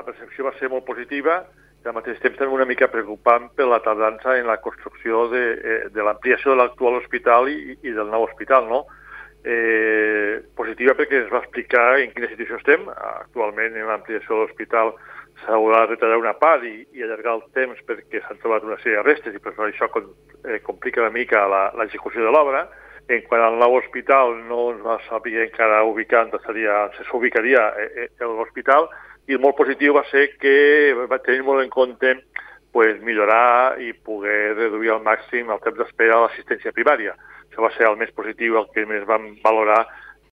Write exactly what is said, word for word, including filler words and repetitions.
recepció va ser molt positiva i al mateix temps també una mica preocupant per la tardança en la construcció de, de l'ampliació de l'actual hospital i, i del nou hospital, no? Eh, positiva perquè es va explicar en quina situació estem. Actualment en l'ampliació de l'hospital s'haurà de retallar una part i, i allargar el temps perquè s'han trobat una sèrie de restes i per això com, eh, complica una mica l'execució de l'obra. En quant al nou hospital no es va saber encara ubicar on s'ubicaria eh, l'hospital i el molt positiu va ser que va tenir molt en compte pues, millorar i poder reduir al màxim el temps d'espera a l'assistència primària. Això va ser el més positiu, el que més vam valorar